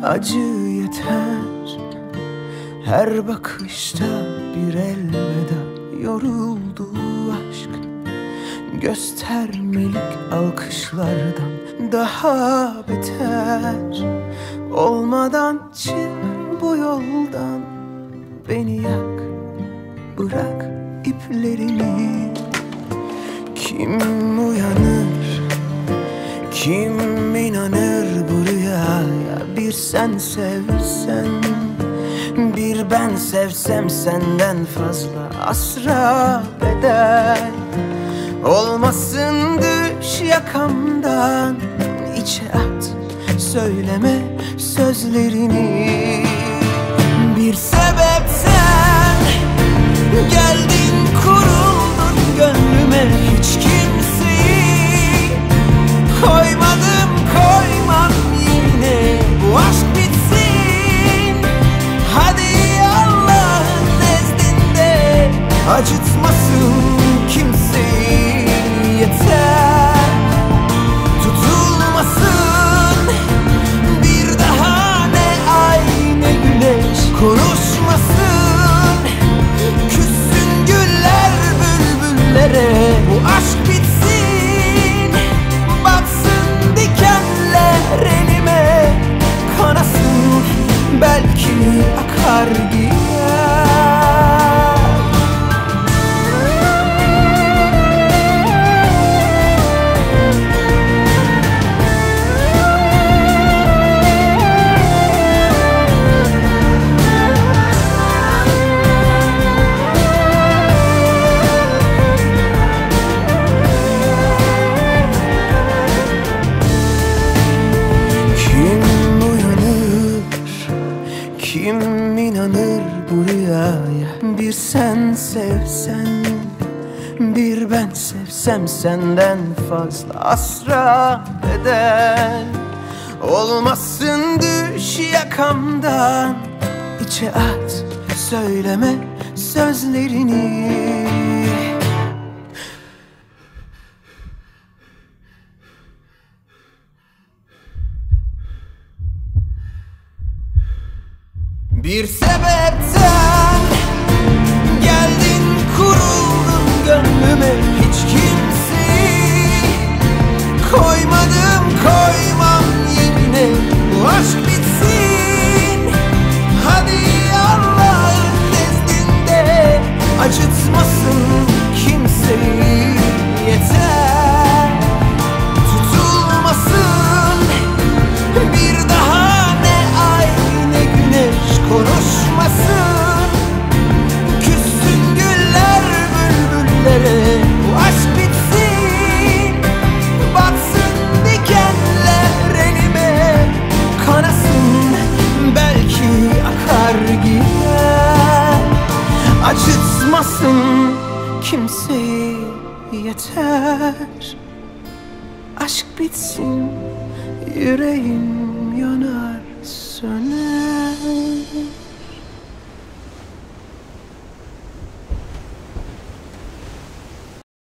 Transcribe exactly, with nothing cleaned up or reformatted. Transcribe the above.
acı yeter. Her bakışta bir elveda. Yoruldu aşk göstermelik alkışlardan daha beter. Olmadan çık bu yoldan, beni yak, bırak iplerini. Kim uyanır, kim inanır bu rüyaya? Bir sen sevsen, bir ben sevsem senden fazla asra bedel. Olmasın düş yakamdan, içe at, söyleme sözlerini. Bir sebepten geldin, kuruldun gönlüme. Hiç kimseyi koymadım, koymam yine. Bu aşk bitsin, hadi Allah'ın nezdinde. Acıtmasın kimseyi, yeter. Tutulmasın bir daha ne ay ne güneş. Konuşmasın, küssün güller bülbüllere. Bu aşk bitsin, batsın dikenler elime. Kanasın, belki akar gider. Kim inanır bu rüyaya? Bir sen sevsen, bir ben sevsem senden fazla asra bedel. Olmasın düş yakamdan, içe at, söyleme sözlerini. Bir sebepten geldin, kuruldun gönlüme. Hiç kimseyi koymadım, koymam yine. Bu aşk bitsin, hadi Allah'ın nezdinde. Acıtmasın kimseyi, yeter. Tutulmasın bir daha ne ay ne güneş. Konuşmasın, küssün güller bülbüllere. Bu aşk bitsin, batsın dikenler elime. Kanasın, belki akar gider. Acıtmasın kimseyi, yeter. Aşk bitsin, yüreğim yanar söner.